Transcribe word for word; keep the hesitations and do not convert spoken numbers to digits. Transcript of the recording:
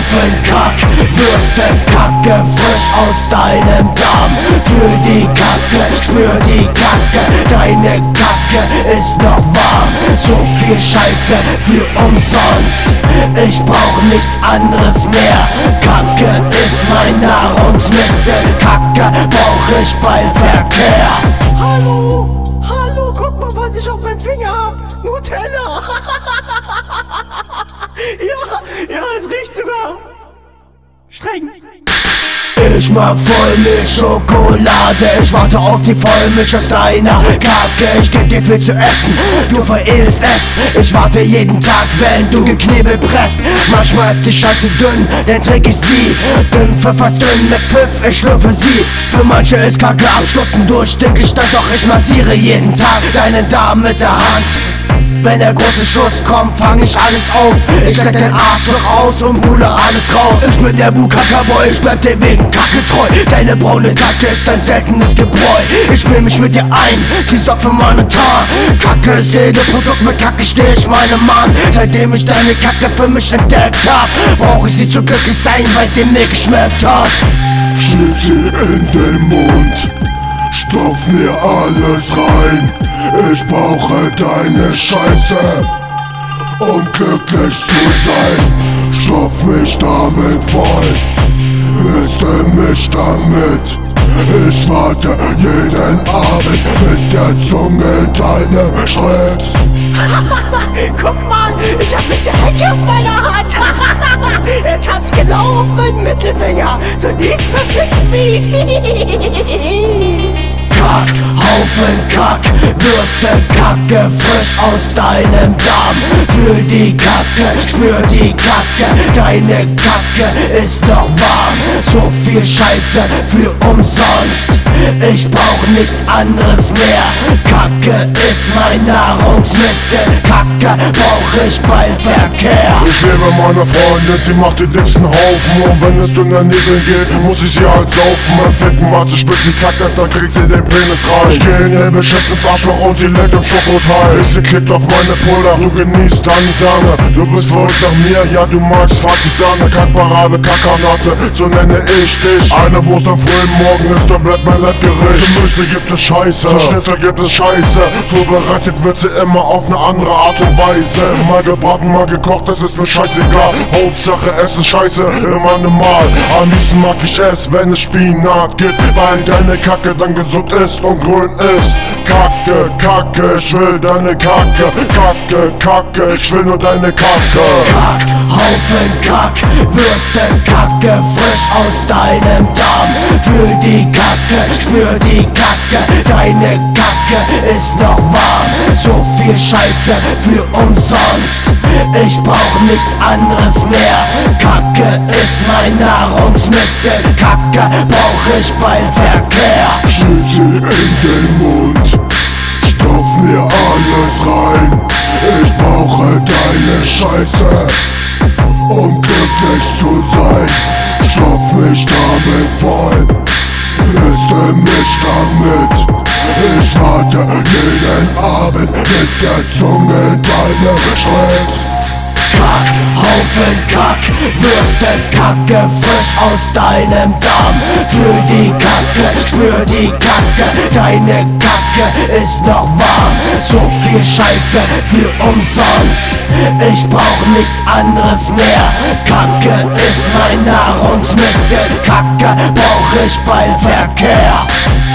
Haufen Kack, Würste, Kacke, frisch aus deinem Darm. Fühl die Kacke, spür die Kacke, deine Kacke ist noch warm. So viel Scheiße für umsonst, ich brauch nichts anderes mehr. Kacke ist mein Nahrungsmittel, Kacke brauch ich beim Verkehr. Hallo, hallo, guck mal, was ich auf meinem Finger hab. Nutella. Ja, ja, es riecht sogar streng. Ich mag Vollmilch-Schokolade, ich warte auf die Vollmilch aus deiner Kacke. Ich geb dir viel zu essen, du veredelst es. Ich warte jeden Tag, wenn du geknebelt presst. Manchmal ist die Scheiße dünn, dann trink ich sie. Dünn für fast dünn mit Pfiff, ich schlürfe sie. Für manche ist Kacke abschlossen durch den Gestank, doch ich massiere jeden Tag deinen Darm mit der Hand. Wenn der große Schuss kommt, fang ich alles auf. Ich steck den Arschloch aus und hole alles raus. Ich bin der Bukaka-Boy, ich bleib dir wegen Kacke treu. Deine braune Kacke ist ein seltenes Gebräu. Ich spiel mich mit dir ein, sie sorgt für meine Tar. Kacke ist jedes Produkt, mit Kacke steh ich meinem Mann. Seitdem ich deine Kacke für mich entdeckt hab, brauch ich sie zu glücklich sein, weil sie mir geschmeckt hat. Schieb sie in den Mund, stopf mir alles rein. Ich brauche deine Scheiße, um glücklich zu sein. Stopf mich damit voll, misste mich damit. Ich warte jeden Abend mit der Zunge deinem Schritt. Guck mal, ich hab Mister Hecke auf meiner Hand. Er tanzt genau auf meinen Mittelfinger zu diesem verfickten Beat. Kack, Haufen Kack, Würste, Kacke, frisch aus deinem Darm. Fühl die Kacke, spür die Kacke, deine Kacke ist noch warm. So viel Scheiße für umsonst, ich brauch nichts anderes mehr. Kacke ist mein Nahrungsmittel, Kacke brauch ich beim Verkehr. Ich lebe meiner Freundin, sie macht den dicksten Haufen. Und wenn es dünner Nebel geht, muss ich sie halt saufen. Mein fetten Mathe spitzt die Kacke, dann kriegt sie den Penis rein. Ich geh in ihr beschissenes Arschloch und sie leckt im Schokoteil. Sie klickt auf meine Puller, du genießt deine Sahne. Du bist verrückt nach mir, ja du magst Sahne. Kackparade, Kackernate, so nenne ich dich. Eine Wurst am frühen Morgen ist der Blattballett-Gericht. Zum Müsli gibt es Scheiße, zum Schnitzel gibt es Scheiße. Zubereitet wird sie immer auf eine andere Art und Weise. Mal gebraten, mal gekocht, das ist mir scheißegal. Hauptsache es ist Scheiße, immer normal. Am liebsten mag ich es, wenn es Spinat gibt, weil deine Kacke dann gesund ist und grün ist. Kacke, Kacke, ich will deine Kacke. Kacke, Kacke, ich will nur deine Kacke. Kack, Haufen Kack, Würste, Kacke, frisch aus deinem Darm. Fühl die Kacke, spür die Kacke, deine Kacke ist noch warm. So viel Scheiße für umsonst, ich brauch nichts anderes mehr. Kacke ist mein Nahrungsmittel, Kacke brauch ich beim Verkehr. Schieb sie in den Mund, stopf mir alles rein. Ich brauche deine Scheiße, um glücklich zu sein. Stopf mich damit voll, misste mich damit. Ich warte jeden Abend mit der Zunge deinem Schritt. Kack, Haufen Kack, Würste, Kacke, frisch aus deinem Darm. Fühl die Kacke, spür die Kacke, deine Kacke ist noch warm. So viel Scheiße für umsonst, ich brauch nichts anderes mehr. Kacke ist mein Nahrungsmittel, Kacke brauch ich beim Verkehr.